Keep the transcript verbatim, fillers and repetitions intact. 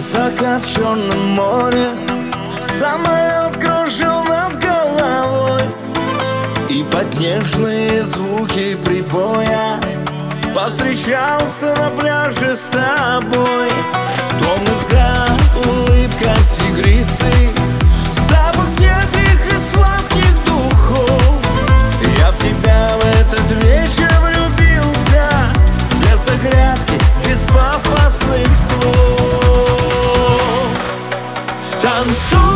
Закат в Черном море, самолет кружил над головой, и под нежные звуки прибоя повстречался на пляже с тобой. Томный взгляд, улыбка тигрицы, запах теплых и сладких духов. Я в тебя в этот вечер влюбился, без оглядки, без пафосных слов. Танцуй.